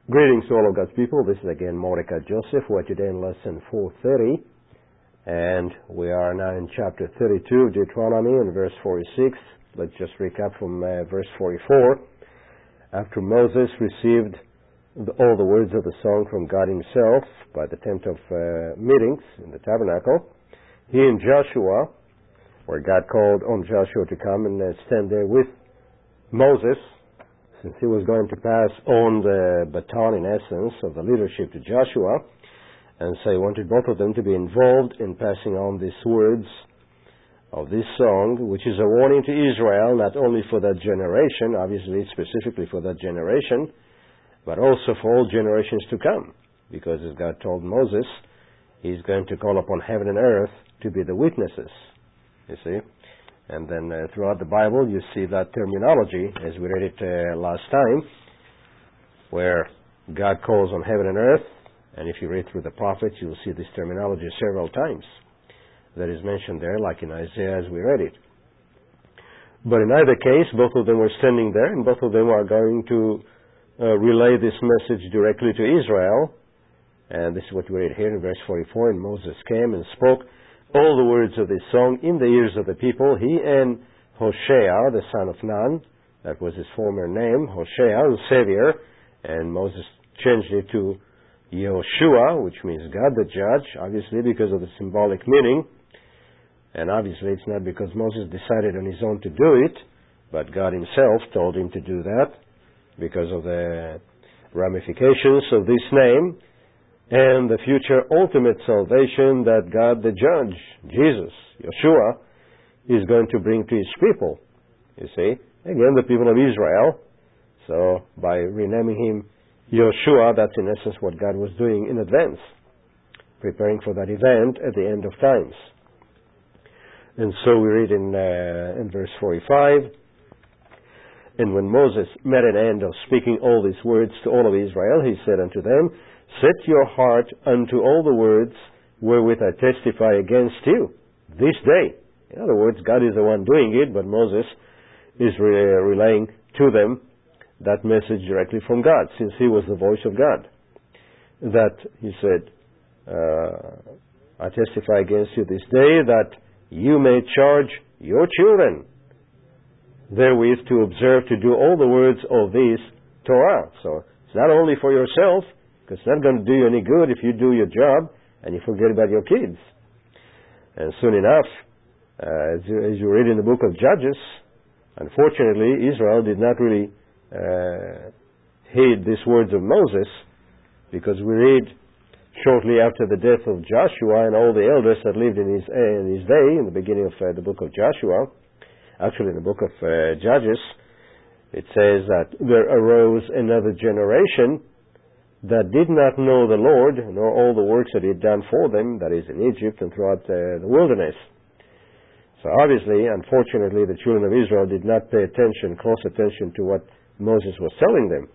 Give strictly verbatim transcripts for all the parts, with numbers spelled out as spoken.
Greetings to all of God's people. This is again Mordecai Joseph. We're today in lesson four thirty, and we are now in chapter thirty-two of Deuteronomy and verse forty-six. Let's just recap from uh, verse forty-four. After Moses received the, all the words of the song from God himself by the tent of uh, meetings in the tabernacle, he and Joshua, where God called on Joshua to come and uh, stand there with Moses, since he was going to pass on the baton, in essence, of the leadership to Joshua. And so he wanted both of them to be involved in passing on these words of this song, which is a warning to Israel, not only for that generation, obviously specifically for that generation, but also for all generations to come. Because as God told Moses, he's going to call upon heaven and earth to be the witnesses, you see. And then uh, throughout the Bible, you see that terminology, as we read it uh, last time, where God calls on heaven and earth. And if you read through the prophets, you'll see this terminology several times that is mentioned there, like in Isaiah as we read it. But in either case, both of them were standing there, and both of them are going to uh, relay this message directly to Israel. And this is what we read here in verse forty-four. And Moses came and spoke all the words of this song in the ears of the people, he and Hoshea, the son of Nun, that was his former name, Hoshea, the Savior, and Moses changed it to Yehoshua, which means God the Judge, obviously because of the symbolic meaning. And obviously it's not because Moses decided on his own to do it, but God himself told him to do that because of the ramifications of this name and the future ultimate salvation that God the Judge, Jesus, Yeshua, is going to bring to his people. You see? Again, the people of Israel. So, by renaming him Yeshua, that's in essence what God was doing in advance, preparing for that event at the end of times. And so we read in, uh, in verse forty-five, and when Moses made an end of speaking all these words to all of Israel, he said unto them, set your heart unto all the words wherewith I testify against you this day. In other words, God is the one doing it, but Moses is re- relaying to them that message directly from God, since he was the voice of God. That, he said, uh, I testify against you this day that you may charge your children therewith to observe to do all the words of this Torah. So it's not only for yourself, because it's not going to do you any good if you do your job and you forget about your kids. And soon enough, uh, as, you, as you read in the book of Judges, unfortunately, Israel did not really uh, heed these words of Moses, because we read shortly after the death of Joshua and all the elders that lived in his, uh, in his day, in the beginning of uh, the book of Joshua, actually in the book of uh, Judges, it says that there arose another generation that did not know the Lord, nor all the works that he had done for them, that is in Egypt and throughout uh, the wilderness. So obviously, unfortunately, the children of Israel did not pay attention, close attention to what Moses was telling them.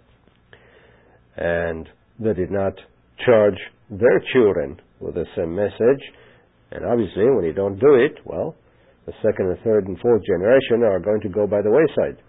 And they did not charge their children with the same message. And obviously, when you don't do it, well, the second and third and fourth generation are going to go by the wayside.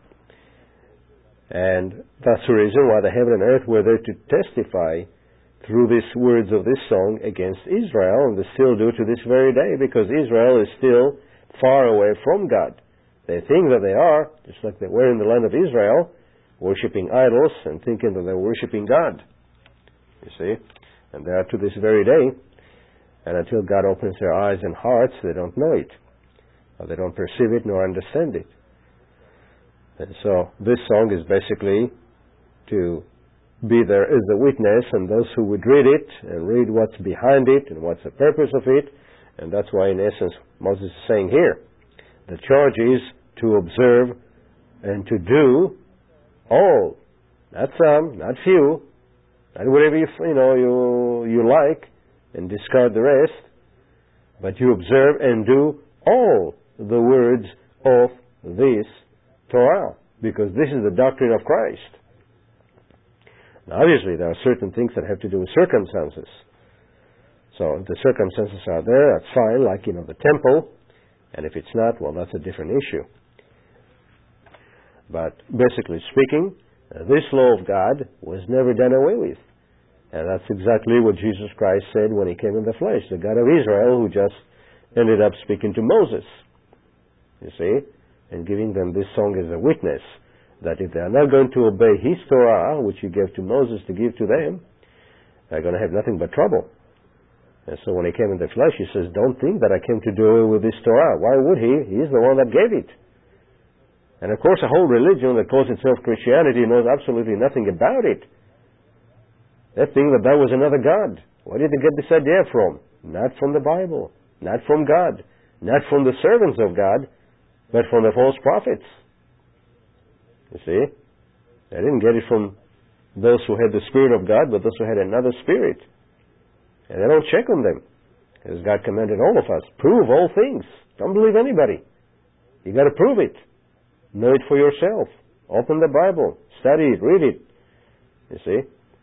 And that's the reason why the heaven and earth were there to testify through these words of this song against Israel, and they still do to this very day, because Israel is still far away from God. They think that they are, just like they were in the land of Israel, worshipping idols and thinking that they're worshipping God. You see? And they are to this very day. And until God opens their eyes and hearts, they don't know it, or they don't perceive it nor understand it. And so this song is basically to be there as a witness, and those who would read it and read what's behind it and what's the purpose of it. And that's why, in essence, Moses is saying here, the charge is to observe and to do all, not some, not few, not whatever you, you know you you like, and discard the rest, but you observe and do all the words of this Torah, because this is the doctrine of Christ. Now, obviously, there are certain things that have to do with circumstances. So if the circumstances are there, that's fine, like, you know, the temple. And if it's not, well, that's a different issue. But basically speaking, Uh, this law of God was never done away with. And that's exactly what Jesus Christ said when he came in the flesh, the God of Israel, who just ended up speaking to Moses, you see, and giving them this song as a witness, that if they are not going to obey his Torah, which he gave to Moses to give to them, they're going to have nothing but trouble. And so when he came in the flesh, he says, don't think that I came to do away with this Torah. Why would he? He's the one that gave it. And of course, a whole religion that calls itself Christianity knows absolutely nothing about it. They think that that was another God. Where did they get this idea from? Not from the Bible, not from God, not from the servants of God, but from the false prophets. You see? They didn't get it from those who had the Spirit of God, but those who had another spirit. And they don't check on them. As God commanded all of us, prove all things. Don't believe anybody. You got to prove it. Know it for yourself. Open the Bible. Study it. Read it. You see?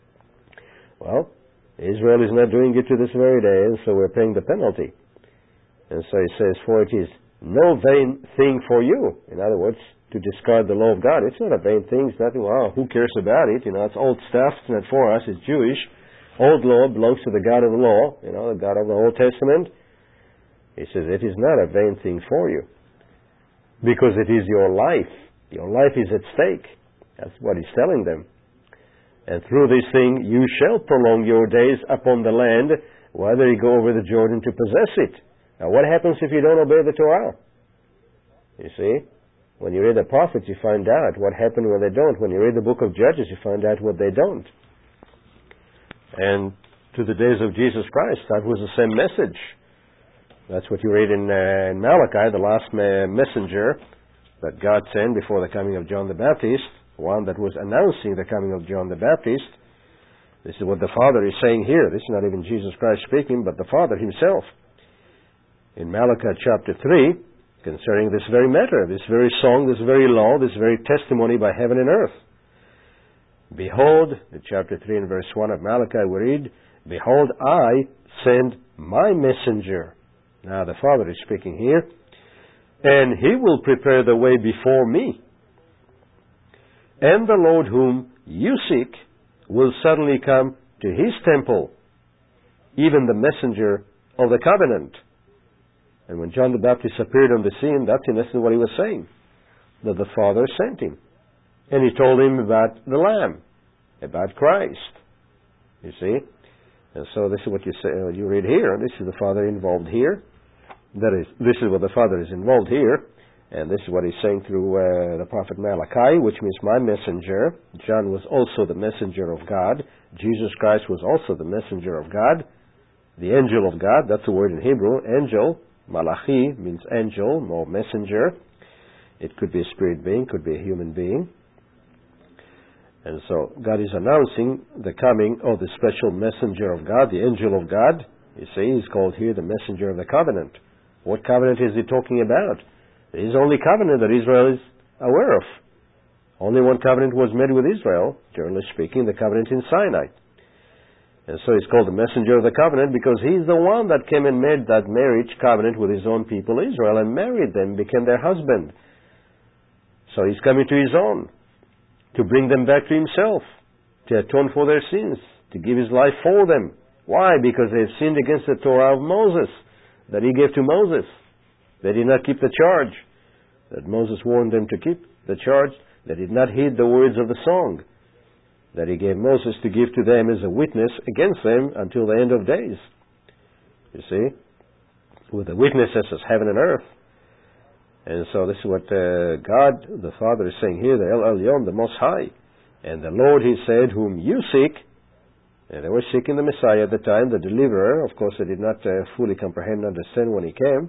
Well, Israel is not doing it to this very day, and so we're paying the penalty. And so he says, for it is no vain thing for you. In other words, to discard the law of God. It's not a vain thing. It's nothing, well, who cares about it? You know, it's old stuff. It's not for us. It's Jewish. Old law belongs to the God of the law, you know, the God of the Old Testament. He says, it is not a vain thing for you. Because it is your life. Your life is at stake. That's what he's telling them. And through this thing you shall prolong your days upon the land, whether you go over the Jordan to possess it. Now what happens if you don't obey the Torah? You see? When you read the prophets, you find out what happened when they don't. When you read the book of Judges, you find out what they don't. And to the days of Jesus Christ, that was the same message. That's what you read in, uh, in Malachi, the last ma- messenger that God sent before the coming of John the Baptist, one that was announcing the coming of John the Baptist. This is what the Father is saying here. This is not even Jesus Christ speaking, but the Father himself. In Malachi chapter three, concerning this very matter, this very song, this very law, this very testimony by heaven and earth. Behold, in chapter three and verse one of Malachi we read, behold, I send my messenger. Now the Father is speaking here. And he will prepare the way before me. And the Lord whom you seek will suddenly come to his temple, even the messenger of the covenant. And when John the Baptist appeared on the scene, that's in essence what he was saying, that the Father sent him. And he told him about the Lamb, about Christ. You see? And so this is what you say, uh, you read here. This is the Father involved here. That is, this is what the Father is involved here. And this is what he's saying through uh, the prophet Malachi, which means my messenger. John was also the messenger of God. Jesus Christ was also the messenger of God. The angel of God, that's the word in Hebrew. Angel, Malachi, means angel or messenger. It could be a spirit being, could be a human being. And so God is announcing the coming of the special messenger of God, the angel of God. You see, he's called here the messenger of the covenant. What covenant is he talking about? His only covenant that Israel is aware of. Only one covenant was made with Israel, generally speaking, the covenant in Sinai. And so he's called the messenger of the covenant because he's the one that came and made that marriage covenant with his own people Israel and married them, became their husband. So he's coming to his own to bring them back to himself, to atone for their sins, to give his life for them. Why? Because they have sinned against the Torah of Moses that he gave to Moses. They did not keep the charge that Moses warned them to keep, the charge. They did not heed the words of the song that he gave Moses to give to them as a witness against them until the end of days. You see? With the witnesses as heaven and earth. And so this is what uh, God, the Father, is saying here, the El Elyon, the Most High. And the Lord, he said, whom you seek. And they were seeking the Messiah at the time, the deliverer. Of course, they did not uh, fully comprehend and understand when he came.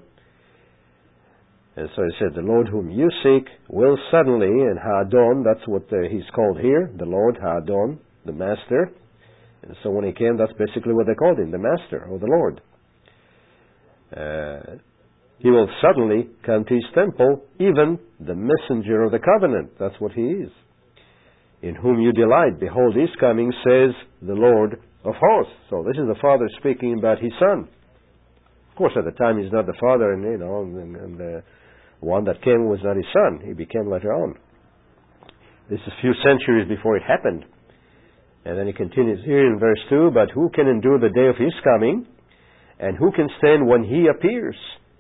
And so he said, the Lord whom you seek will suddenly, and Ha'adon, that's what uh, he's called here, the Lord, Ha'adon, the Master. And so when he came, that's basically what they called him, the Master, or the Lord. Uh, he will suddenly come to his temple, even the messenger of the covenant. That's what he is. In whom you delight. Behold, his coming, says the Lord of hosts. So this is the Father speaking about his Son. Of course, at the time he's not the Father, and you know, and, and the one that came was not his Son. He became later on. This is a few centuries before it happened. And then he continues here in verse two, but who can endure the day of his coming, and who can stand when he appears?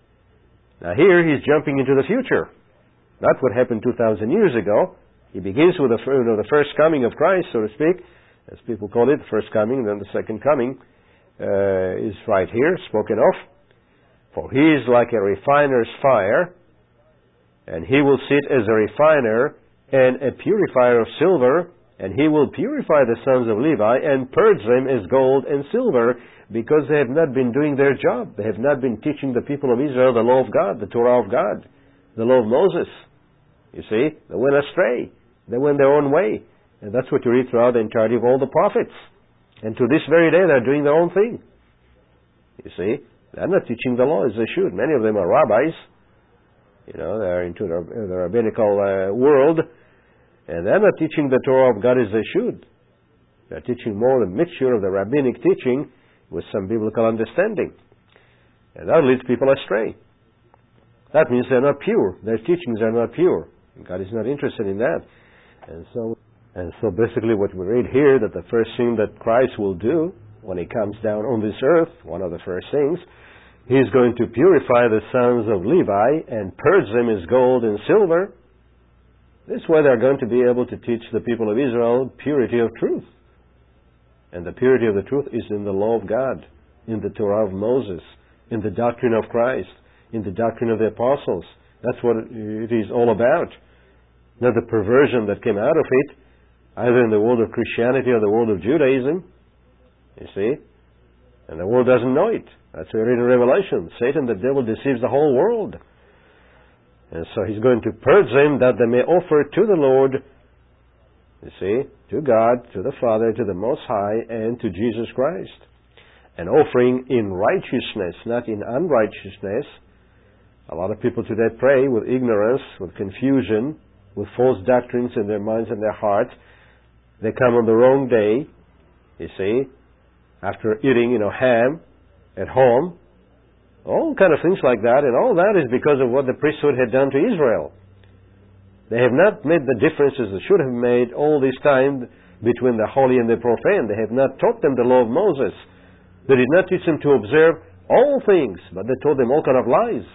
Now here he's jumping into the future. Not what happened two thousand years ago. He begins with the, you know, the first coming of Christ, so to speak, as people call it, the first coming, then the second coming uh, is right here, spoken of. For he is like a refiner's fire, and he will sit as a refiner and a purifier of silver, and he will purify the sons of Levi and purge them as gold and silver, because they have not been doing their job. They have not been teaching the people of Israel the law of God, the Torah of God, the law of Moses. You see, they went astray. They went their own way. And that's what you read throughout the entirety of all the prophets. And to this very day, they're doing their own thing. You see, they're not teaching the law as they should. Many of them are rabbis. You know, they're into the, the rabbinical uh, world, and they're not teaching the Torah of God as they should. They're teaching more the mixture of the rabbinic teaching with some biblical understanding. And that leads people astray. That means they're not pure. Their teachings are not pure. God is not interested in that. And so, and so basically what we read here, that the first thing that Christ will do when he comes down on this earth, one of the first things, he's going to purify the sons of Levi and purge them as gold and silver. This way they're going to be able to teach the people of Israel purity of truth. And the purity of the truth is in the law of God, in the Torah of Moses, in the doctrine of Christ, in the doctrine of the apostles. That's what it is all about. Not the perversion that came out of it, either in the world of Christianity or the world of Judaism. You see? And the world doesn't know it. That's what we read in Revelation. Satan, the devil, deceives the whole world. And so he's going to purge them that they may offer to the Lord, you see, to God, to the Father, to the Most High, and to Jesus Christ. An offering in righteousness, not in unrighteousness. A lot of people today pray with ignorance, with confusion, with false doctrines in their minds and their hearts. They come on the wrong day, you see, after eating, you know, ham at home. All kind of things like that, and all that is because of what the priesthood had done to Israel. They have not made the differences they should have made all this time between the holy and the profane. They have not taught them the law of Moses. They did not teach them to observe all things, but they taught them all kind of lies.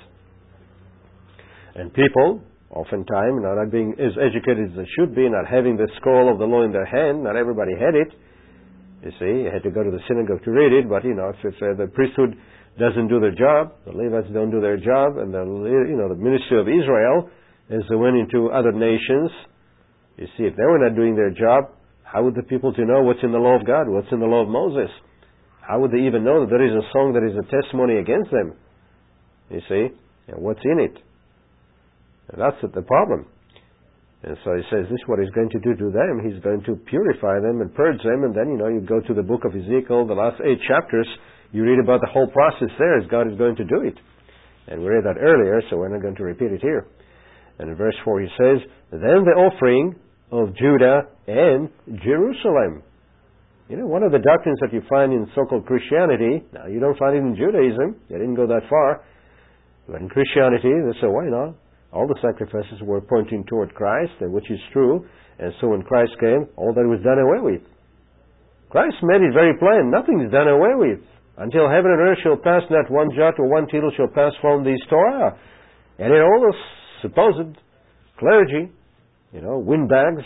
And people, oftentimes, not being as educated as they should be, not having the scroll of the law in their hand, not everybody had it. You see, you had to go to the synagogue to read it, but, you know, if, if uh, the priesthood doesn't do their job, the Levites don't do their job, and the, you know, the ministry of Israel, as they went into other nations, you see, if they were not doing their job, how would the people to know what's in the law of God, what's in the law of Moses? How would they even know that there is a song that is a testimony against them? You see, and what's in it? And that's the problem. And so he says, this is what he's going to do to them. He's going to purify them and purge them, and then, you know, you go to the book of Ezekiel, the last eight chapters, you read about the whole process there as God is going to do it. And we read that earlier, so we're not going to repeat it here. And in verse four he says, then the offering of Judah and Jerusalem. You know, one of the doctrines that you find in so-called Christianity, now you don't find it in Judaism, they didn't go that far, but in Christianity they say, why not? All the sacrifices were pointing toward Christ, which is true, and so when Christ came, all that was done away with. Christ made it very plain, nothing is done away with. Until heaven and earth shall pass, not one jot or one tittle shall pass from this Torah. And in all the supposed clergy, you know, windbags,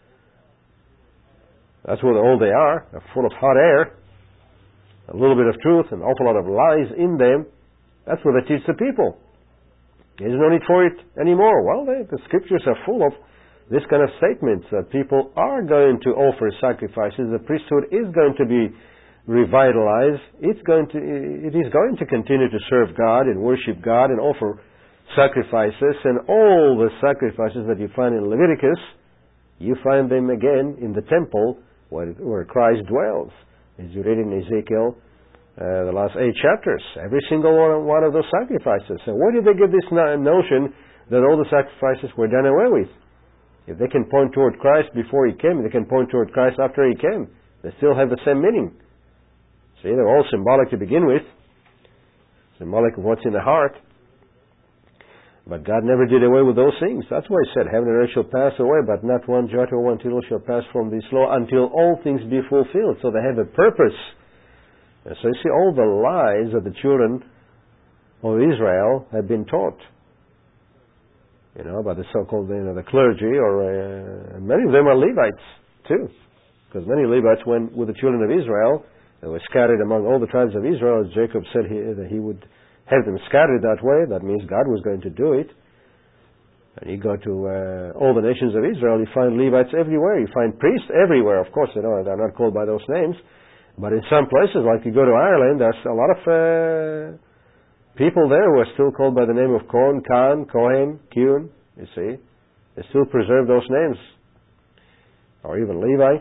that's what all they are. They're full of hot air, a little bit of truth, an awful lot of lies in them. That's what they teach the people. There's no need for it anymore. Well, they, the scriptures are full of this kind of statements that people are going to offer sacrifices. The priesthood is going to be revitalized. It's going to, it is going to continue to serve God and worship God and offer sacrifices. And all the sacrifices that you find in Leviticus, you find them again in the temple where, where Christ dwells. As you read in Ezekiel, uh, the last eight chapters, every single one, one of those sacrifices. So where did they get this no- notion that all the sacrifices were done away with? If they can point toward Christ before He came, they can point toward Christ after He came. They still have the same meaning. See, they're all symbolic to begin with. Symbolic of what's in the heart. But God never did away with those things. That's why He said, heaven and earth shall pass away, but not one jot or one tittle shall pass from this law until all things be fulfilled. So they have a purpose. And so you see, all the lies that the children of Israel have been taught, you know, by the so-called, you know, the clergy, or uh, many of them are Levites too, because many Levites went with the children of Israel. They were scattered among all the tribes of Israel, as Jacob said he, that he would have them scattered that way. That means God was going to do it. And you go to uh, all the nations of Israel, you find Levites everywhere. You find priests everywhere. Of course, you know, they're not called by those names. But in some places, like you go to Ireland, there's a lot of uh, people there who are still called by the name of Cohen, Khan, Cohen, Kuhn. You see, they still preserve those names. Or even Levi.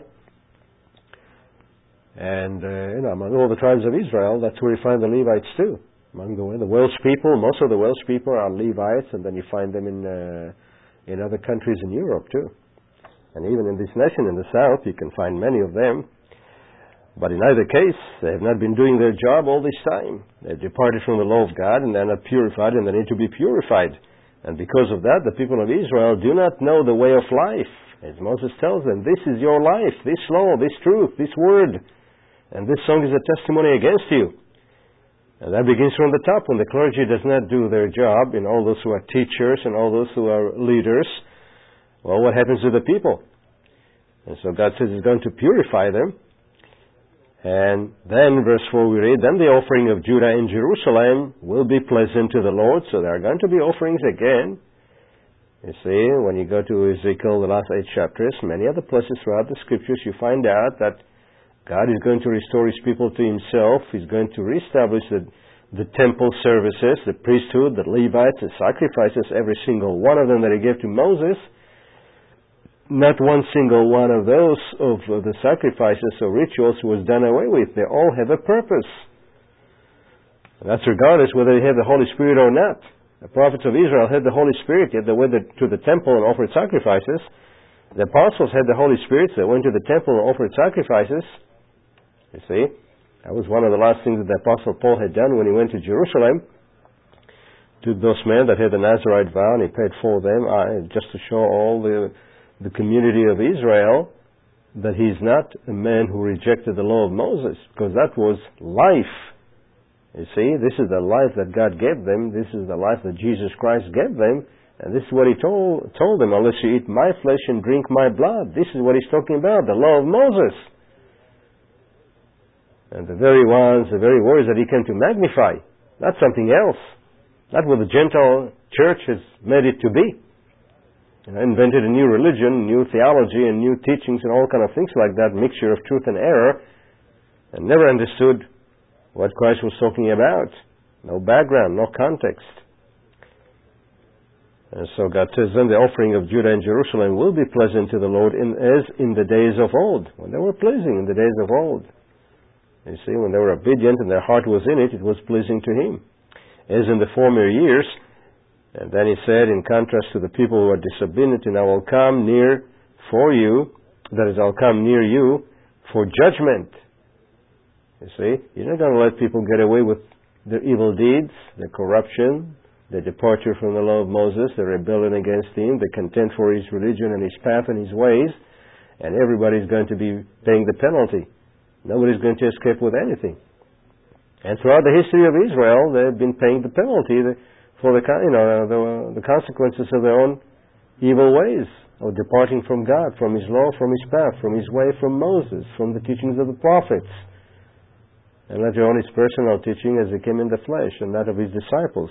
And, uh, you know, among all the tribes of Israel, that's where you find the Levites too. Among the, the Welsh people, most of the Welsh people are Levites, and then you find them in uh, in other countries in Europe too. And even in this nation in the south, you can find many of them. But in either case, they have not been doing their job all this time. They've departed from the law of God, and they're not purified, and they need to be purified. And because of that, the people of Israel do not know the way of life. As Moses tells them, this is your life, this law, this truth, this word. And this song is a testimony against you. And that begins from the top. When the clergy does not do their job, and all those who are teachers and all those who are leaders, well, what happens to the people? And so God says He's going to purify them. And then, verse four, we read, then the offering of Judah in Jerusalem will be pleasant to the Lord. So there are going to be offerings again. You see, when you go to Ezekiel, the last eight chapters, many other places throughout the Scriptures, you find out that God is going to restore His people to Himself. He's going to reestablish the, the temple services, the priesthood, the Levites, the sacrifices, every single one of them that He gave to Moses. Not one single one of those of the sacrifices or rituals was done away with. They all have a purpose. And that's regardless whether they have the Holy Spirit or not. The prophets of Israel had the Holy Spirit, yet they went to the temple and offered sacrifices. The apostles had the Holy Spirit, so they went to the temple and offered sacrifices. You see, that was one of the last things that the Apostle Paul had done when he went to Jerusalem. Took those men that had the Nazarite vow and he paid for them, uh, just to show all the the community of Israel that he's not a man who rejected the law of Moses, because that was life. You see, this is the life that God gave them. This is the life that Jesus Christ gave them. And this is what He told told them, unless you eat my flesh and drink my blood. This is what He's talking about, the law of Moses. And the very ones, the very words that He came to magnify, not something else. Not what the Gentile church has made it to be. You know, invented a new religion, new theology, and new teachings, and all kind of things like that, mixture of truth and error, and never understood what Christ was talking about. No background, no context. And so God says, then the offering of Judah and Jerusalem will be pleasant to the Lord in, as in the days of old, when they were pleasing in the days of old. You see, when they were obedient and their heart was in it, it was pleasing to Him. As in the former years. And then He said, in contrast to the people who are disobedient, and I will come near for you, that is, I'll come near you for judgment. You see, You're not going to let people get away with their evil deeds, their corruption, their departure from the law of Moses, their rebellion against Him, their contempt for His religion and His path and His ways, and everybody's going to be paying the penalty. Nobody's going to escape with anything. And throughout the history of Israel, they've been paying the penalty for the, you know, the, the consequences of their own evil ways, of departing from God, from His law, from His path, from His way, from Moses, from the teachings of the prophets. And later on His personal teaching as He came in the flesh, and that of His disciples.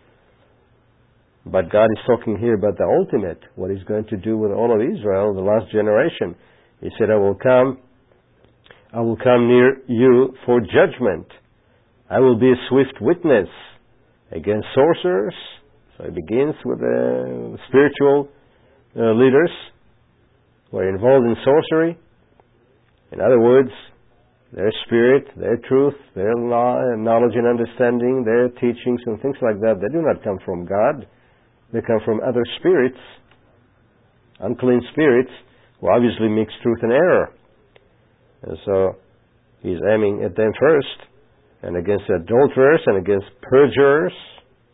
But God is talking here about the ultimate, what He's going to do with all of Israel, the last generation. He said, I will come I will come near you for judgment. I will be a swift witness against sorcerers. So He begins with the uh, spiritual uh, leaders who are involved in sorcery. In other words, their spirit, their truth, their knowledge and understanding, their teachings and things like that, they do not come from God. They come from other spirits, unclean spirits, who obviously mix truth and error. And so He's aiming at them first, and against adulterers, and against perjurers,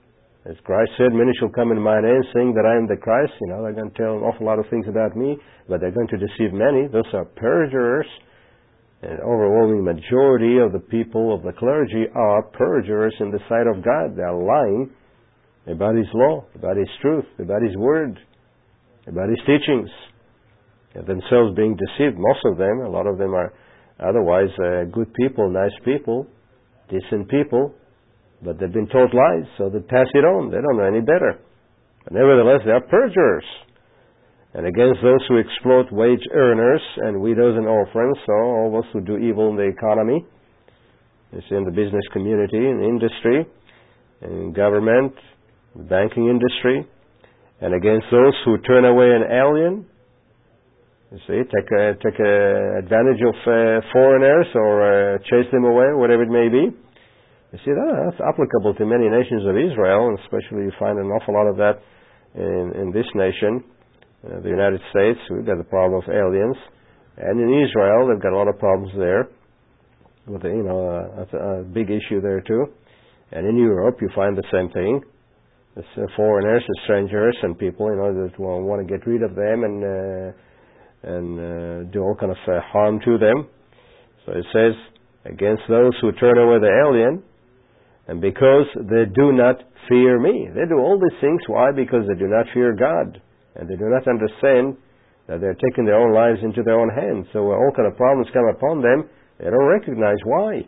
As Christ said, many shall come in my name saying that I am the Christ. You know, they're going to tell an awful lot of things about me, but they're going to deceive many. Those are perjurers. An overwhelming majority of the people of the clergy are perjurers in the sight of God. They are lying about His law, about His truth, about His word, about His teachings. And themselves being deceived, most of them, a lot of them are otherwise uh, good people, nice people, decent people, but they've been taught lies, so they pass it on. They don't know any better. But nevertheless, they are perjurers. And against those who exploit wage earners and widows and orphans, so all those who do evil in the economy, it's in the business community, in industry, in government, banking industry, and against those who turn away an alien, you see, take a, take a advantage of uh, foreigners or uh, chase them away, whatever it may be. You see, that, that's applicable to many nations of Israel, and especially you find an awful lot of that in, in this nation, uh, the United States. We've got the problem of aliens. And in Israel, they've got a lot of problems there, with the, you know, uh, that's a, a big issue there too. And in Europe, you find the same thing. It's uh, foreigners, and strangers, and people, you know, that will want to get rid of them and uh, and uh, do all kind of uh, harm to them. So it says, against those who turn away the alien, and because they do not fear me. They do all these things. Why? Because they do not fear God, and they do not understand that they're taking their own lives into their own hands. So when all kind of problems come upon them, they don't recognize why.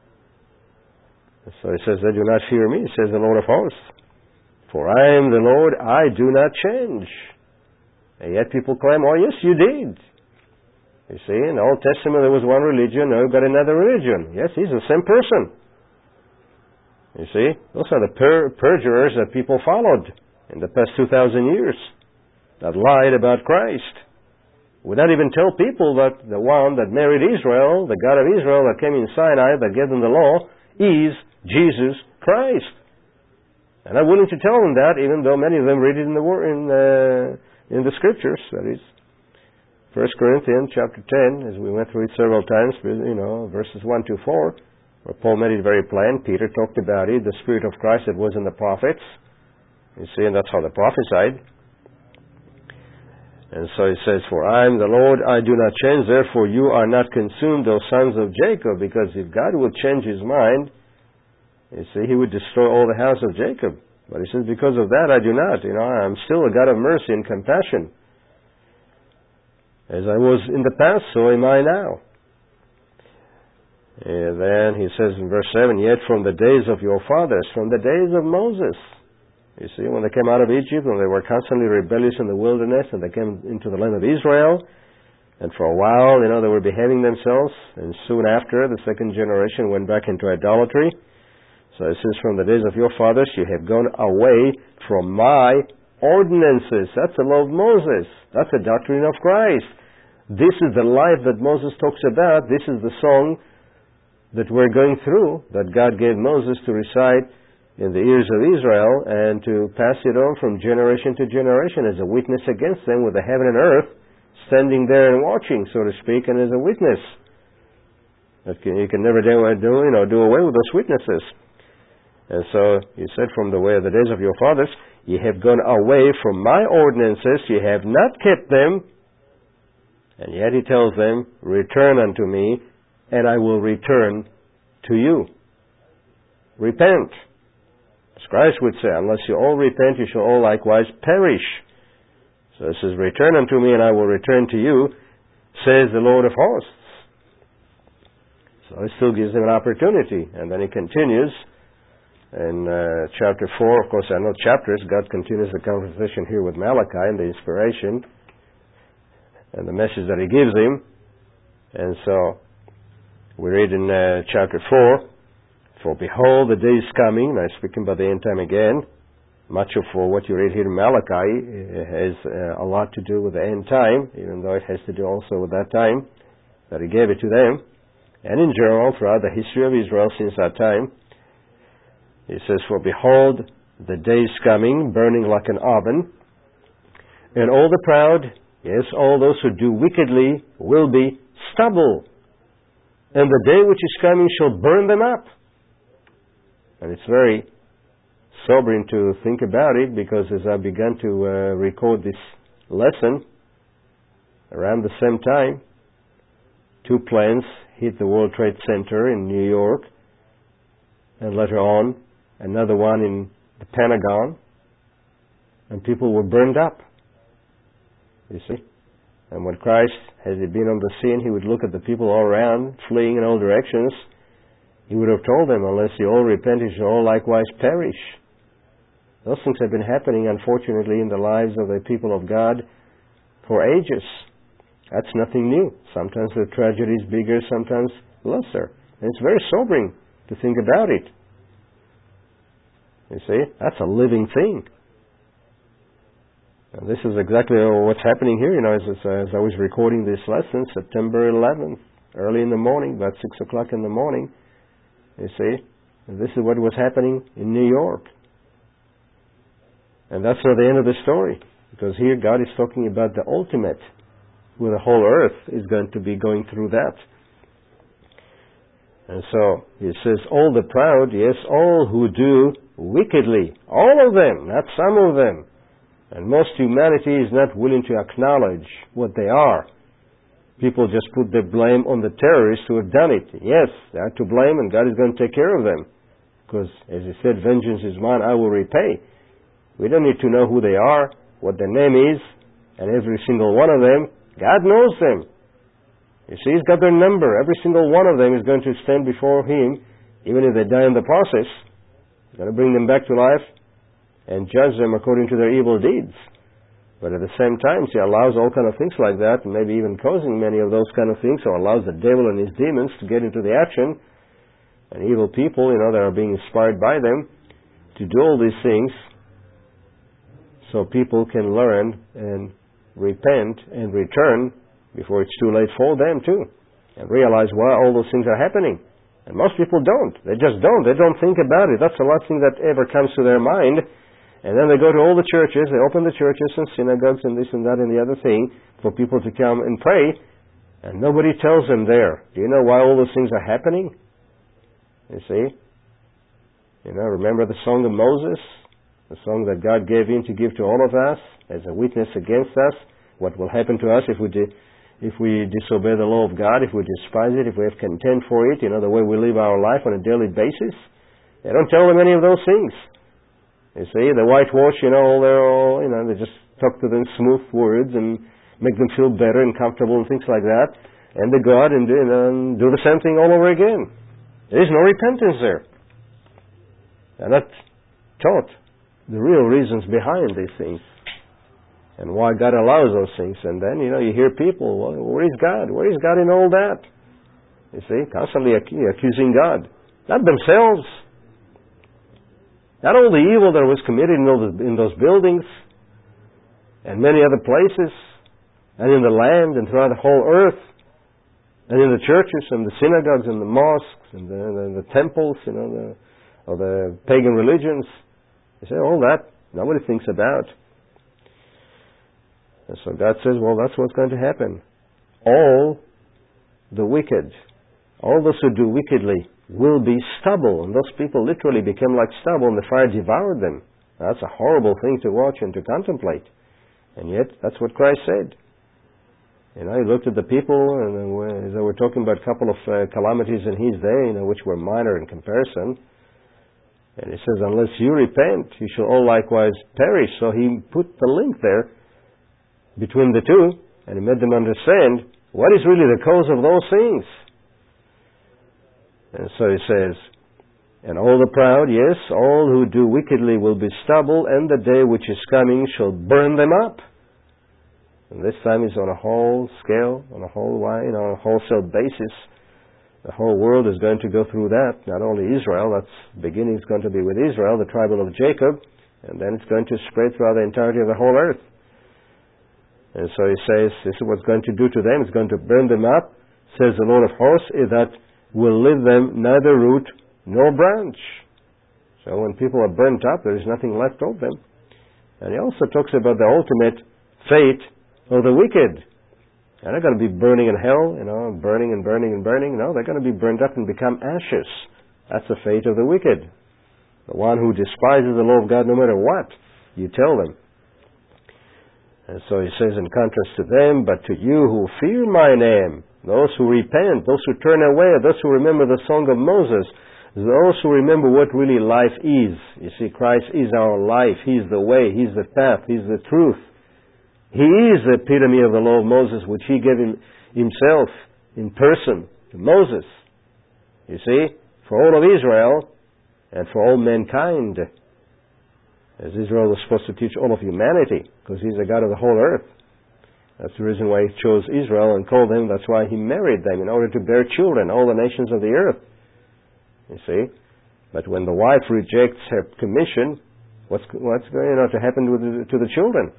So it says, they do not fear me, says the Lord of hosts. For I am the Lord, I do not change. And yet people claim, oh yes, you did. You see, in the Old Testament there was one religion, now you've got another religion. Yes, he's the same person. You see, those are the per- perjurers that people followed in the past two thousand years, that lied about Christ. Would not even tell people that the one that married Israel, the God of Israel that came in Sinai, that gave them the law, is Jesus Christ. And I'm willing to tell them that, even though many of them read it in the word, in, uh, in the Scriptures. That is, First Corinthians chapter ten, as we went through it several times, you know, verses one to four, where Paul made it very plain. Peter talked about it, the Spirit of Christ that was in the prophets. You see, and that's how they prophesied. And so it says, for I am the Lord, I do not change, therefore you are not consumed, O sons of Jacob. Because if God would change His mind, you see, He would destroy all the house of Jacob. But He says, because of that I do not. You know, I'm still a God of mercy and compassion. As I was in the past, so am I now. And then He says in verse seven, yet from the days of your fathers, from the days of Moses. You see, when they came out of Egypt, when they were constantly rebellious in the wilderness, and they came into the land of Israel, and for a while, you know, they were behaving themselves, and soon after, the second generation went back into idolatry. So it says, from the days of your fathers, you have gone away from my ordinances. That's the law of Moses. That's the doctrine of Christ. This is the life that Moses talks about. This is the song that we're going through, that God gave Moses to recite in the ears of Israel, and to pass it on from generation to generation as a witness against them, with the heaven and earth standing there and watching, so to speak, and as a witness. That can, you can never do, you know, do away with those witnesses. And so He said, from the way of the days of your fathers, ye have gone away from my ordinances, ye have not kept them. And yet He tells them, return unto me, and I will return to you. Repent. As Christ would say, unless you all repent, you shall all likewise perish. So it says, return unto me, and I will return to you, says the Lord of hosts. So He still gives them an opportunity. And then He continues in uh, chapter four. Of course, there are no chapters. God continues the conversation here with Malachi and the inspiration and the message that He gives him. And so we read in uh, chapter four, for behold, the day is coming. Now, speaking about the end time again. Much of what you read here in Malachi has uh, a lot to do with the end time, even though it has to do also with that time that He gave it to them. And in general, throughout the history of Israel since that time, He says, for behold, the day is coming, burning like an oven, and all the proud, yes, all those who do wickedly, will be stubble. And the day which is coming shall burn them up. And it's very sobering to think about it, because as I began to uh, record this lesson, around the same time, two planes hit the World Trade Center in New York, and later on, another one in the Pentagon, and people were burned up. You see? And when Christ, had he been on the scene, he would look at the people all around, fleeing in all directions. He would have told them, unless you all repent, you shall all likewise perish. Those things have been happening, unfortunately, in the lives of the people of God for ages. That's nothing new. Sometimes the tragedy is bigger, sometimes lesser. And it's very sobering to think about it. You see, that's a living thing. And this is exactly what's happening here. You know, as, as I was recording this lesson, September eleventh, early in the morning, about six o'clock in the morning, you see, and this is what was happening in New York. And that's not the end of the story, because here God is talking about the ultimate, where the whole earth is going to be going through that. And so, he says, all the proud, yes, all who do wickedly, all of them, not some of them. And most humanity is not willing to acknowledge what they are. People just put the blame on the terrorists who have done it. Yes, they are to blame, and God is going to take care of them. Because, as he said, vengeance is mine, I will repay. We don't need to know who they are, what their name is, and every single one of them, God knows them. You see, He's got their number. Every single one of them is going to stand before Him, even if they die in the process. He's going to bring them back to life and judge them according to their evil deeds. But at the same time, He allows all kind of things like that, and maybe even causing many of those kind of things, or allows the devil and his demons to get into the action, and evil people, you know, that are being inspired by them to do all these things, so people can learn and repent and return before it's too late for them too, and realize why all those things are happening. And most people don't. They just don't. They don't think about it. That's the last thing that ever comes to their mind. And then they go to all the churches, they open the churches and synagogues and this and that and the other thing for people to come and pray, and nobody tells them there. Do you know why all those things are happening? You see? You know, remember the song of Moses? The song that God gave in to give to all of us as a witness against us. What will happen to us if we di- if we disobey the law of God, if we despise it, if we have contempt for it, you know, the way we live our life on a daily basis. They don't tell them any of those things. You see, the whitewash, you know, they're all, you know, they just talk to them smooth words and make them feel better and comfortable and things like that. And they go out and do, and do the same thing all over again. There is no repentance there. They're not taught the real reasons behind these things and why God allows those things. And then, you know, you hear people, well, where is God? Where is God in all that? You see, constantly accusing God. Not themselves. Not all the evil that was committed in those, in those buildings and many other places and in the land and throughout the whole earth and in the churches and the synagogues and the mosques and the, the, the temples, you know, the, or the pagan religions. You say, all that nobody thinks about. And so God says, well, that's what's going to happen. All the wicked, all those who do wickedly, will be stubble. And those people literally became like stubble, and the fire devoured them. That's a horrible thing to watch and to contemplate. And yet, that's what Christ said. You know, He looked at the people, and as they were talking about a couple of uh, calamities in His day, you know, which were minor in comparison. And He says, unless you repent, you shall all likewise perish. So He put the link there between the two, and He made them understand what is really the cause of those things. And so He says, and all the proud, yes, all who do wickedly will be stubble, and the day which is coming shall burn them up. And this time is on a whole scale, on a whole wide, on a wholesale basis. The whole world is going to go through that. Not only Israel, that's beginning is going to be with Israel, the tribe of Jacob, and then it's going to spread throughout the entirety of the whole earth. And so He says, this is what's going to do to them. It's going to burn them up, says the Lord of hosts, is that will leave them neither root nor branch. So when people are burnt up, there is nothing left of them. And He also talks about the ultimate fate of the wicked. They're not going to be burning in hell, you know, burning and burning and burning. No, they're going to be burned up and become ashes. That's the fate of the wicked. The one who despises the law of God no matter what, you tell them. And so he says in contrast to them, but to you who fear my name, those who repent, those who turn away, those who remember the song of Moses, those who remember what really life is. You see, Christ is our life. He's the way. He's the path. He's the truth. He is the epitome of the law of Moses, which he gave him, himself in person to Moses. You see, for all of Israel and for all mankind. As Israel was supposed to teach all of humanity, because he's the God of the whole earth. That's the reason why he chose Israel and called them. That's why he married them, in order to bear children, all the nations of the earth. You see? But when the wife rejects her commission, what's, what's going to happen with the, to the children?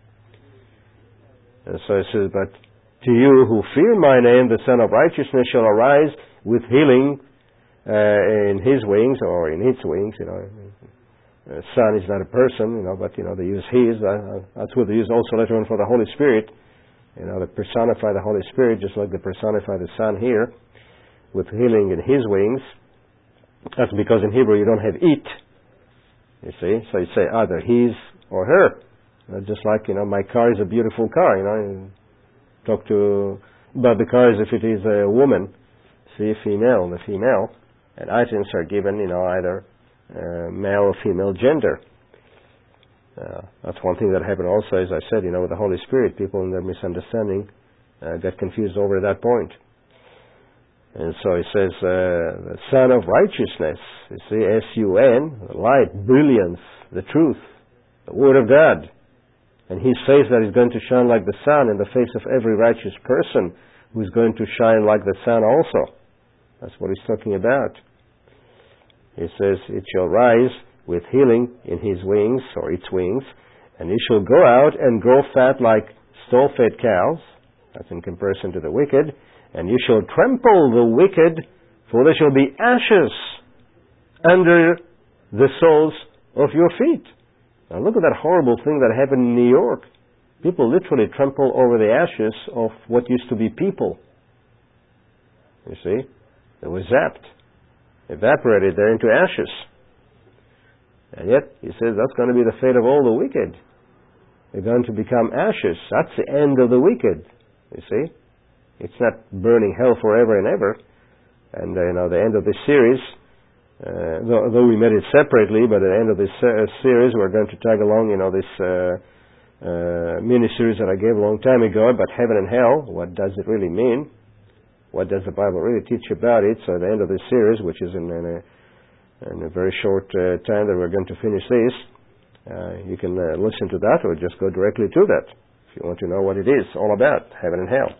And so it says, but to you who fear my name, the Son of Righteousness shall arise with healing uh, in his wings, or in its wings, you know. Uh, son is not a person, you know, but, you know, they use his. Uh, that's what they use also later on for the Holy Spirit. You know, they personify the Holy Spirit just like they personify the Son here, with healing in his wings. That's because in Hebrew you don't have it, you see. So you say either his or her. Uh, just like, you know, my car is a beautiful car, you know. You talk to about the car as if it is a woman. See, female, the female. And items are given, you know, either Uh, male or female gender. Uh, that's one thing that happened also, as I said, you know, with the Holy Spirit. People in their misunderstanding uh, got confused over that point. And so he says, uh, the Son of Righteousness, you see, S U N, light, brilliance, the truth, the Word of God. And he says that he's going to shine like the sun in the face of every righteous person, who's going to shine like the sun also. That's what he's talking about. He says, it shall rise with healing in his wings, or its wings, and he shall go out and grow fat like stall-fed cows. That's in comparison to the wicked. And you shall trample the wicked, for there shall be ashes under the soles of your feet. Now look at that horrible thing that happened in New York. People literally trample over the ashes of what used to be people. You see? They were zapped. Evaporated there into ashes. And yet, he says that's going to be the fate of all the wicked. They're going to become ashes. That's the end of the wicked. You see? It's not burning hell forever and ever. And, uh, you know, the end of this series, uh, though, though we made it separately, but at the end of this uh, series, we're going to tag along, you know, this uh, uh, mini-series that I gave a long time ago about heaven and hell. What does it really mean? What does the Bible really teach about it? So at the end of this series, which is in, in, a, in a very short uh, time that we're going to finish this, uh, you can uh, listen to that or just go directly to that if you want to know what it is all about, heaven and hell.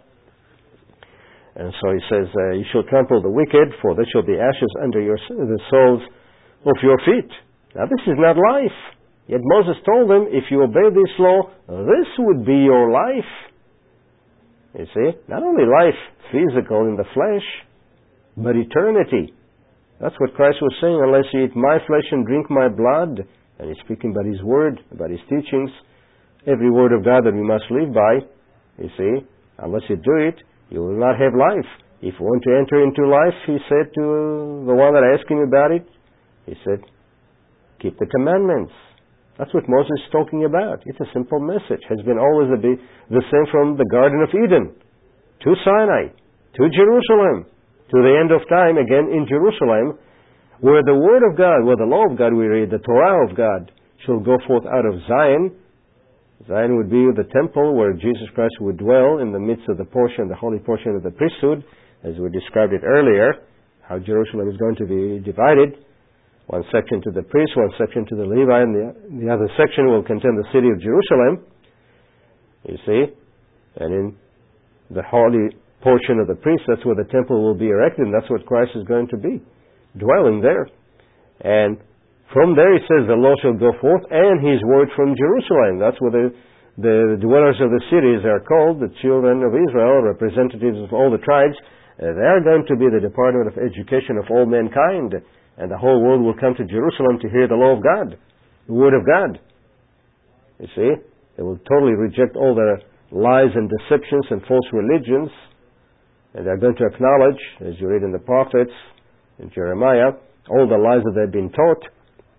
And so he says, uh, you shall trample the wicked, for there shall be ashes under your, the soles of your feet. Now this is not life. Yet Moses told them, if you obey this law, this would be your life. You see, not only life physical in the flesh, but eternity. That's what Christ was saying, unless you eat my flesh and drink my blood. And he's speaking about his word, about his teachings, every word of God that we must live by. You see, unless you do it, you will not have life. If you want to enter into life, he said to the one that asked him about it, he said, keep the commandments. That's what Moses is talking about. It's a simple message. It has been always the, the same from the Garden of Eden to Sinai, to Jerusalem, to the end of time, again in Jerusalem, where the Word of God, where the law of God we read, the Torah of God, shall go forth out of Zion. Zion would be the temple where Jesus Christ would dwell in the midst of the portion, the holy portion of the priesthood, as we described it earlier, how Jerusalem is going to be divided. One section to the priest, one section to the Levite, and the, the other section will contain the city of Jerusalem. You see? And in the holy portion of the priest, that's where the temple will be erected, and that's what Christ is going to be, dwelling there. And from there, it says, the law shall go forth, and his word from Jerusalem. That's where the, the dwellers of the cities are called, the children of Israel, representatives of all the tribes. Uh, they are going to be the department of education of all mankind. And the whole world will come to Jerusalem to hear the law of God, the Word of God. You see? They will totally reject all the lies and deceptions and false religions. And they're going to acknowledge, as you read in the prophets, in Jeremiah, all the lies that they've been taught.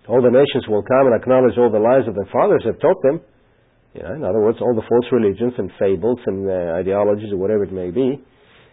All the nations will come and acknowledge all the lies that their fathers have taught them. You know, in other words, all the false religions and fables and uh, ideologies or whatever it may be.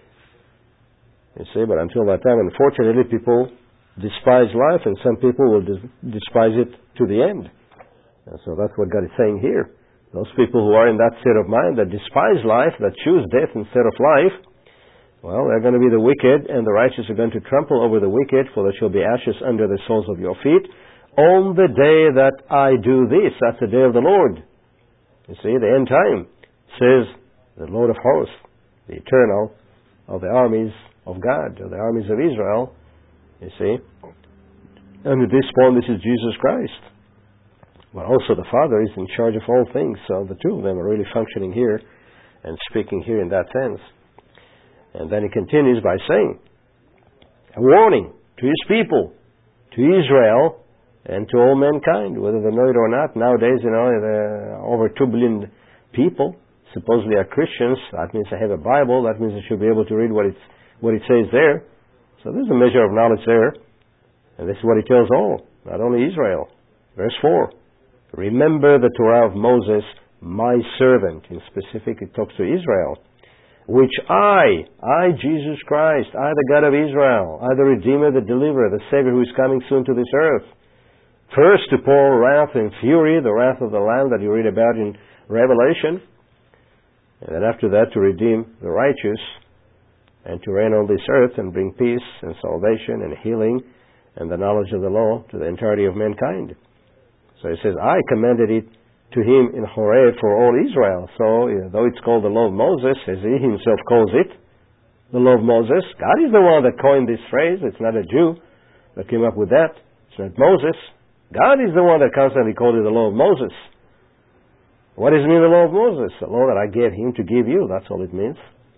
You see, but until that time, unfortunately, people despise life, and some people will des- despise it to the end. And so that's what God is saying here. Those people who are in that state of mind, that despise life, that choose death instead of life, well, they're going to be the wicked, and the righteous are going to trample over the wicked, for there shall be ashes under the soles of your feet. On the day that I do this, that's the day of the Lord. You see, the end time says the Lord of hosts, the eternal of the armies of God, of the armies of Israel, you see. And at this point, this is Jesus Christ. But also the Father is in charge of all things, so the two of them are really functioning here and speaking here in that sense. And then he continues by saying, a warning to his people, to Israel, and to all mankind, whether they know it or not. Nowadays, you know, there are over two billion people supposedly are Christians. That means they have a Bible. That means they should be able to read what it's, what it says there. So there's a measure of knowledge there. And this is what he tells all, not only Israel. Verse four, remember the Torah of Moses, my servant. In specific, it talks to Israel. Which I, I, Jesus Christ, I, the God of Israel, I, the Redeemer, the Deliverer, the Savior who is coming soon to this earth. First to pour wrath and fury, the wrath of the Lamb that you read about in Revelation. And then after that to redeem the righteous and to reign on this earth and bring peace and salvation and healing and the knowledge of the law to the entirety of mankind. So it says, I commanded it to him in Horeb for all Israel. So, you know, though it's called the law of Moses, as he himself calls it, the law of Moses, God is the one that coined this phrase. It's not a Jew that came up with that. It's not Moses. God is the one that constantly called it the law of Moses. What does it mean, the law of Moses? The law that I gave him to give you. That's all it means.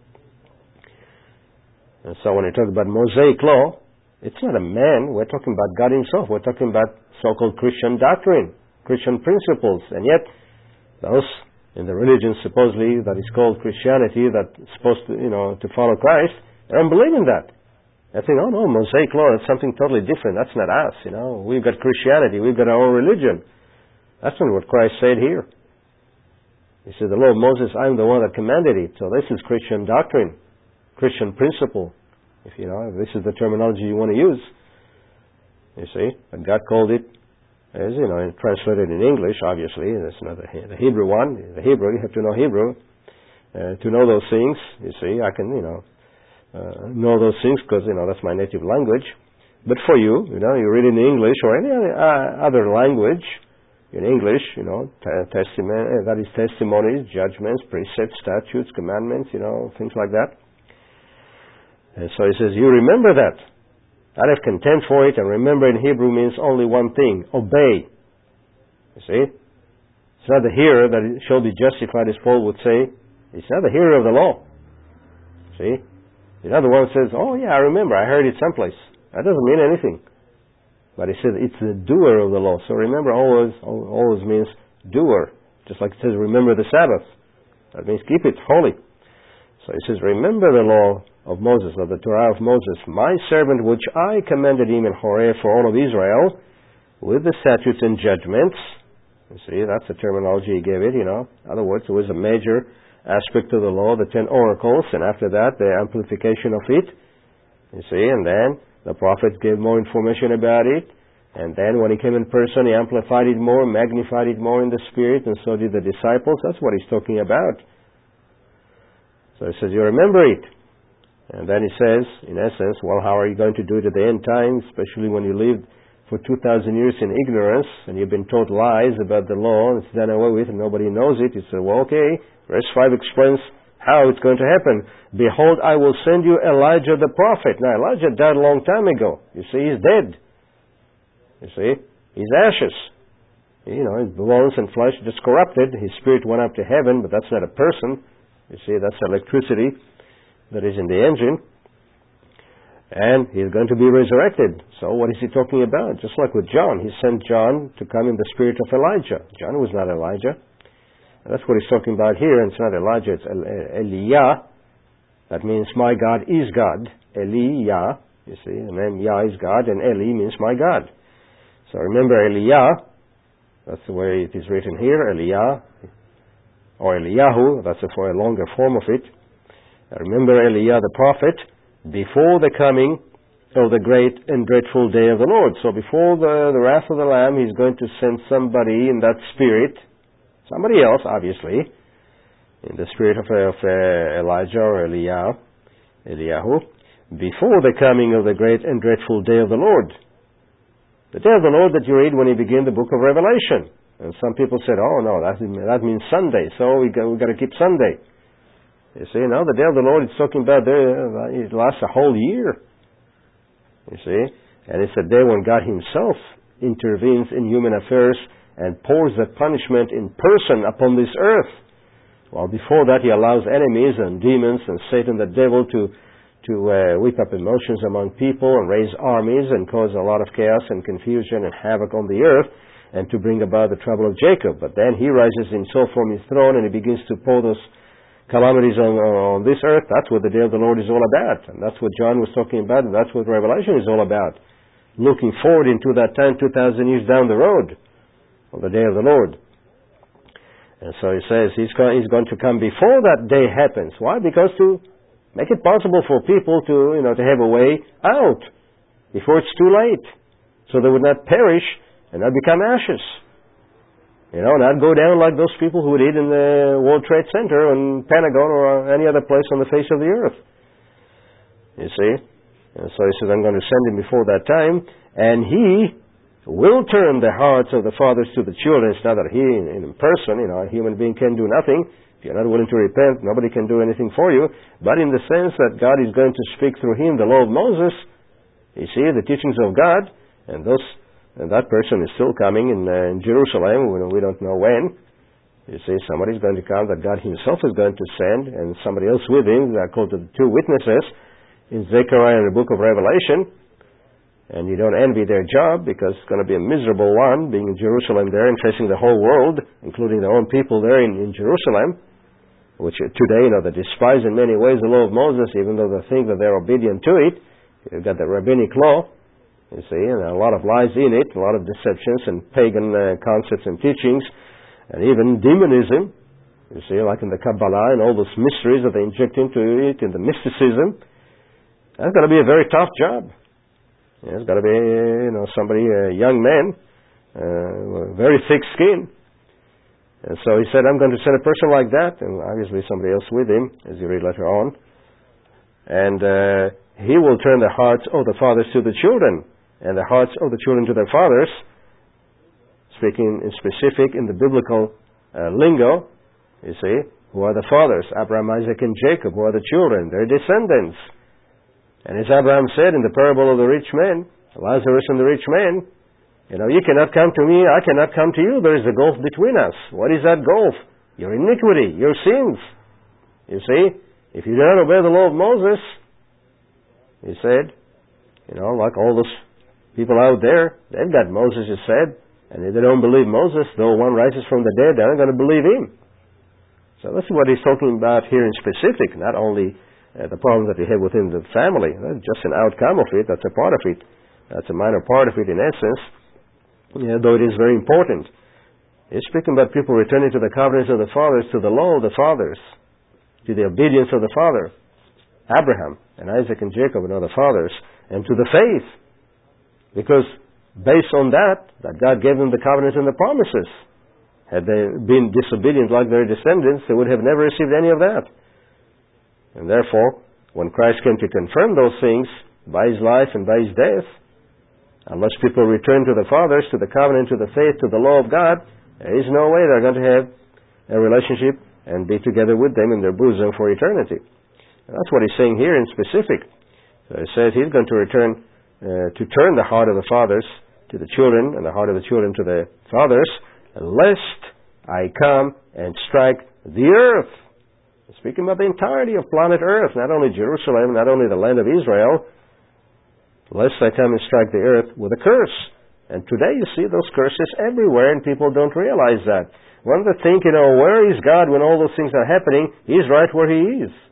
And so when we talk about Mosaic law, it's not a man. We're talking about God himself. We're talking about so-called Christian doctrine, Christian principles. And yet, those in the religion supposedly that is called Christianity, that's supposed to, you know, to follow Christ, they don't believe in that. They think, oh no, Mosaic law is something totally different. That's not us, you know. We've got Christianity. We've got our own religion. That's not what Christ said here. He said, the law of Moses, I'm the one that commanded it. So this is Christian doctrine, Christian principle. If you know, if this is the terminology you want to use. You see, but God called it, as you know, translated in English, obviously. That's not the, the Hebrew one. The Hebrew, you have to know Hebrew uh, to know those things. You see, I can, you know, uh, know those things because, you know, that's my native language. But for you, you know, you read in English or any other, uh, other language, in English, you know, t- testament, uh, that is testimonies, judgments, precepts, statutes, commandments, you know, things like that. And so he says, you remember that. I have content for it, and remember in Hebrew means only one thing, obey. You see? It's not the hearer that shall be justified, as Paul would say. It's not the hearer of the law. See? The other one says, oh yeah, I remember, I heard it someplace. That doesn't mean anything. But he says it's the doer of the law. So remember always, always means doer. Just like it says, remember the Sabbath. That means keep it holy. So he says, remember the law of Moses, or the Torah of Moses, my servant, which I commanded him in Horeb for all of Israel, with the statutes and judgments. You see, that's the terminology he gave it, you know. In other words, it was a major aspect of the law, the ten oracles, and after that, the amplification of it. You see, and then the prophets gave more information about it, and then when he came in person, he amplified it more, magnified it more in the Spirit, and so did the disciples. That's what he's talking about. So he says, you remember it. And then he says, in essence, well, how are you going to do it at the end time, especially when you lived for two thousand years in ignorance, and you've been taught lies about the law, and it's done away with, and nobody knows it. He said, well, okay. Verse five explains how it's going to happen. Behold, I will send you Elijah the prophet. Now, Elijah died a long time ago. You see, he's dead. You see, he's ashes. You know, his bones and flesh just corrupted. His spirit went up to heaven, but that's not a person. You see, that's electricity that is in the engine. And he's going to be resurrected. So what is he talking about? Just like with John. He sent John to come in the spirit of Elijah. John was not Elijah. And that's what he's talking about here. And it's not Elijah, it's Eliah. That means my God is God. Eliah, you see. And then Yah is God, and Eli means my God. So remember Eliah, that's the way it is written here, Eliah, or Eliyahu, that's for a longer form of it. Remember Eliah the prophet, before the coming of the great and dreadful day of the Lord. So before the, the wrath of the Lamb, He's going to send somebody in that spirit, somebody else, obviously, in the spirit of, of uh, Elijah or Eliah, Eliyahu, before the coming of the great and dreadful day of the Lord. The day of the Lord that you read when you begin the book of Revelation. And some people said, oh no, that, that means Sunday, so we got, we got to keep Sunday. You see, now the day of the Lord it's talking about there, it lasts a whole year. You see, and it's a day when God Himself intervenes in human affairs and pours that punishment in person upon this earth. While before that He allows enemies and demons and Satan the devil to to uh, whip up emotions among people and raise armies and cause a lot of chaos and confusion and havoc on the earth and to bring about the trouble of Jacob. But then He rises Himself from His throne and He begins to pour those calamities on, on this earth. That's what the day of the Lord is all about. And that's what John was talking about, and that's what Revelation is all about. Looking forward into that time two thousand years down the road on the day of the Lord. And so He says He's going, he's going to come before that day happens. Why? Because to make it possible for people to, you know, to have a way out before it's too late. So they would not perish and not become ashes. You know, not go down like those people who did in the World Trade Center and Pentagon or any other place on the face of the earth. You see? And so He says, I'm going to send Him before that time, and He will turn the hearts of the fathers to the children. It's not that He, in person, you know, a human being can do nothing. If you're not willing to repent, nobody can do anything for you. But in the sense that God is going to speak through him, the law of Moses, you see, the teachings of God, and those, and that person is still coming in, uh, in Jerusalem. We, we don't know when. You see, somebody's going to come that God Himself is going to send, and somebody else with Him. They are called the two witnesses in Zechariah and the book of Revelation. And you don't envy their job, because it's going to be a miserable one, being in Jerusalem there and facing the whole world, including their own people there in, in Jerusalem, which today, you know, they despise in many ways the law of Moses, even though they think that they're obedient to it. You've got the rabbinic law, you see, and a lot of lies in it, a lot of deceptions and pagan uh, concepts and teachings, and even demonism, you see, like in the Kabbalah and all those mysteries that they inject into it, in the mysticism. That's going to be a very tough job. Yeah, it's got to be, you know, somebody, a young man, uh, very thick skin. And so He said, I'm going to send a person like that, and obviously somebody else with him, as you read later on. And uh, He will turn the hearts of the fathers to the children, and the hearts of the children to their fathers, speaking in specific in the biblical uh, lingo, you see, who are the fathers? Abraham, Isaac, and Jacob. Who are the children? Their descendants. And as Abraham said in the parable of the rich man, Lazarus and the rich man, you know, you cannot come to me, I cannot come to you. There is a gulf between us. What is that gulf? Your iniquity, your sins. You see, if you do not obey the law of Moses, He said, you know, like all those people out there, they've got Moses, He said, and if they don't believe Moses, though one rises from the dead, they're not going to believe him. So this is what He's talking about here in specific, not only uh, the problems that you have within the family. That's just an outcome of it. That's a part of it. That's a minor part of it in essence. Yeah, though it is very important. It's speaking about people returning to the covenants of the fathers, to the law of the fathers, to the obedience of the father, Abraham and Isaac and Jacob and other fathers, and to the faith. Because based on that, that God gave them the covenants and the promises. Had they been disobedient like their descendants, they would have never received any of that. And therefore, when Christ came to confirm those things by His life and by His death, unless people return to the fathers, to the covenant, to the faith, to the law of God, there is no way they're going to have a relationship and be together with them in their bosom for eternity. And that's what He's saying here in specific. So He says He's going to return, uh, to turn the heart of the fathers to the children, and the heart of the children to the fathers, lest I come and strike the earth. Speaking about the entirety of planet Earth, not only Jerusalem, not only the land of Israel, lest I come and strike the earth with a curse. And today you see those curses everywhere, and people don't realize that. One would think, you know, where is God when all those things are happening? He's right where He is.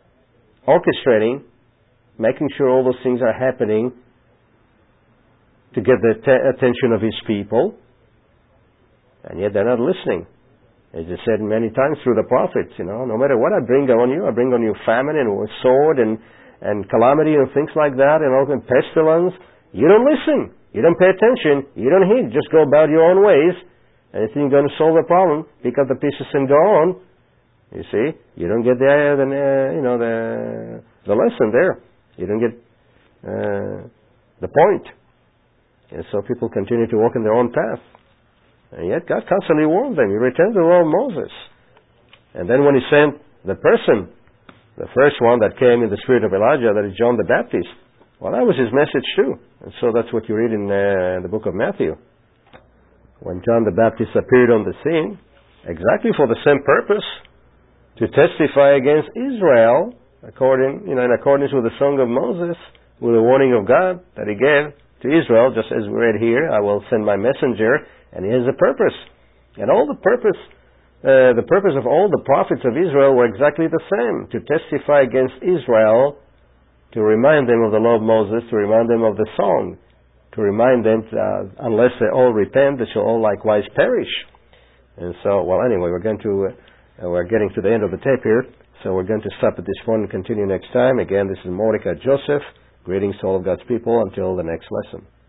Orchestrating, making sure all those things are happening to get the t- attention of his people, and yet they're not listening. As I said many times through the prophets, you know, no matter what I bring on you, I bring on you famine and sword and, and calamity and things like that, and all and pestilence. You don't listen. You don't pay attention. You don't heed. Just go about your own ways, and you think you're going to solve the problem. Pick up the pieces and go on. You see, you don't get the, uh, the uh, you know, the the lesson there. You don't get uh, the point. And so people continue to walk in their own path. And yet God constantly warned them. He returned the law of Moses. And then when he sent the person, the first one that came in the spirit of Elijah, that is John the Baptist, well, that was his message too. And so that's what you read in uh, the book of Matthew. When John the Baptist appeared on the scene, exactly for the same purpose, to testify against Israel, according, you know, in accordance with the song of Moses, with the warning of God that he gave to Israel, just as we read here, I will send my messenger. And he has a purpose. And all the purpose, uh, the purpose of all the prophets of Israel were exactly the same. To testify against Israel, to remind them of the law of Moses, to remind them of the song, to remind them, uh, unless they all repent, they shall all likewise perish. And so, well, anyway, we're going to, uh, we're getting to the end of the tape here. So we're going to stop at this point and continue next time. Again, this is Mordecai Joseph. Greetings to all of God's people until the next lesson.